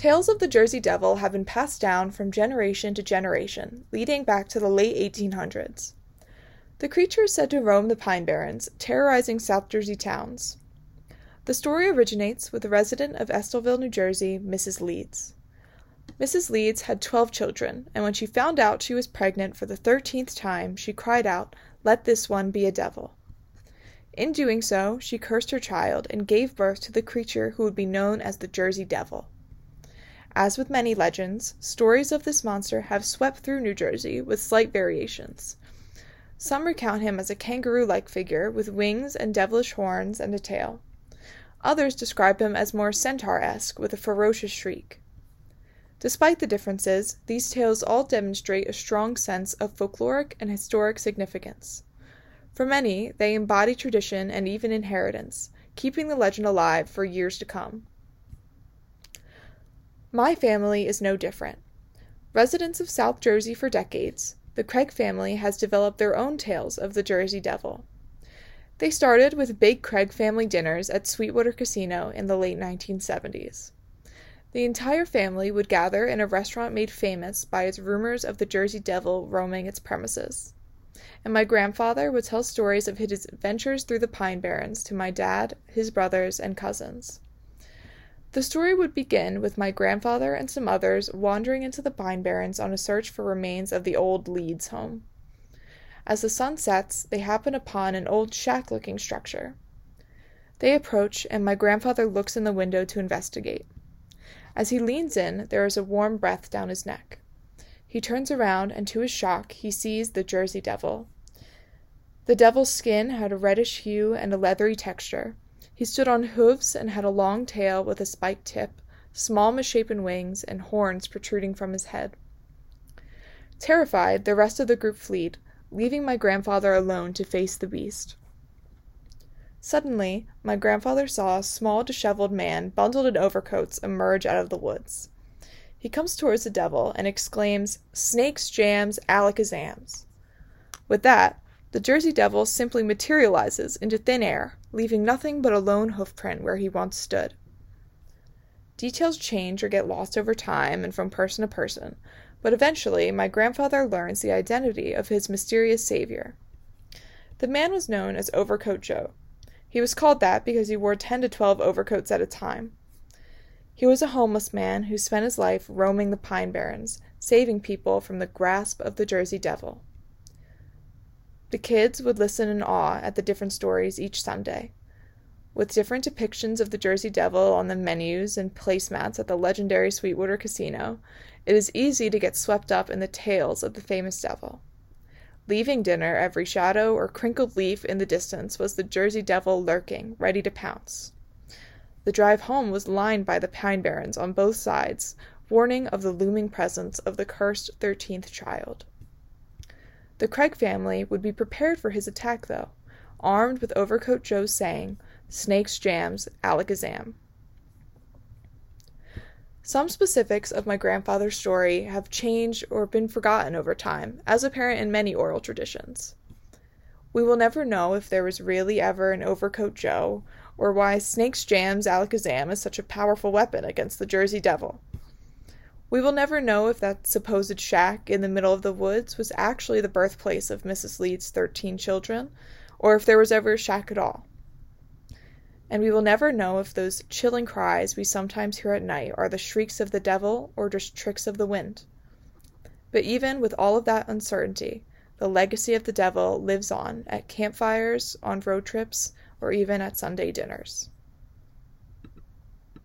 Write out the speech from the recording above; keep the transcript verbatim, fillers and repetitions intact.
Tales of the Jersey Devil have been passed down from generation to generation, leading back to the late eighteen hundreds. The creature is said to roam the Pine Barrens, terrorizing South Jersey towns. The story originates with a resident of Estelville, New Jersey, Missus Leeds. Missus Leeds had twelve children, and when she found out she was pregnant for the thirteenth time, she cried out, "Let this one be a devil." In doing so, she cursed her child and gave birth to the creature who would be known as the Jersey Devil. As with many legends, stories of this monster have swept through New Jersey with slight variations. Some recount him as a kangaroo-like figure with wings and devilish horns and a tail. Others describe him as more centaur-esque with a ferocious shriek. Despite the differences, these tales all demonstrate a strong sense of folkloric and historic significance. For many, they embody tradition and even inheritance, keeping the legend alive for years to come. My family is no different. Residents of South Jersey for decades, the Craig family has developed their own tales of the Jersey Devil. They started with big Craig family dinners at Sweetwater Casino in the late nineteen seventies. The entire family would gather in a restaurant made famous by its rumors of the Jersey Devil roaming its premises. And my grandfather would tell stories of his adventures through the Pine Barrens to my dad, his brothers, and cousins. The story would begin with my grandfather and some others wandering into the Pine Barrens on a search for remains of the old Leeds home. As the sun sets, they happen upon an old shack-looking structure. They approach, and my grandfather looks in the window to investigate. As he leans in, there is a warm breath down his neck. He turns around, and to his shock, he sees the Jersey Devil. The devil's skin had a reddish hue and a leathery texture. He stood on hooves and had a long tail with a spiked tip, small misshapen wings, and horns protruding from his head. Terrified, the rest of the group fled, leaving my grandfather alone to face the beast. Suddenly, my grandfather saw a small, disheveled man bundled in overcoats emerge out of the woods. He comes towards the devil and exclaims, "Snakes, jams, alakazams." With that, the Jersey Devil simply materializes into thin air, leaving nothing but a lone hoofprint where he once stood. Details change or get lost over time and from person to person, but eventually my grandfather learns the identity of his mysterious savior. The man was known as Overcoat Joe. He was called that because he wore ten to twelve overcoats at a time. He was a homeless man who spent his life roaming the Pine Barrens, saving people from the grasp of the Jersey Devil. The kids would listen in awe at the different stories each Sunday. With different depictions of the Jersey Devil on the menus and placemats at the legendary Sweetwater Casino, it is easy to get swept up in the tales of the famous devil. Leaving dinner, every shadow or crinkled leaf in the distance was the Jersey Devil lurking, ready to pounce. The drive home was lined by the Pine Barrens on both sides, warning of the looming presence of the cursed thirteenth child. The Craig family would be prepared for his attack, though, armed with Overcoat Joe's saying, "Snakes, jams, alakazam." Some specifics of my grandfather's story have changed or been forgotten over time, as apparent in many oral traditions. We will never know if there was really ever an Overcoat Joe, or why snakes, jams, alakazam is such a powerful weapon against the Jersey Devil. We will never know if that supposed shack in the middle of the woods was actually the birthplace of Missus Leeds' thirteen children, or if there was ever a shack at all. And we will never know if those chilling cries we sometimes hear at night are the shrieks of the devil or just tricks of the wind. But even with all of that uncertainty, the legacy of the devil lives on at campfires, on road trips, or even at Sunday dinners.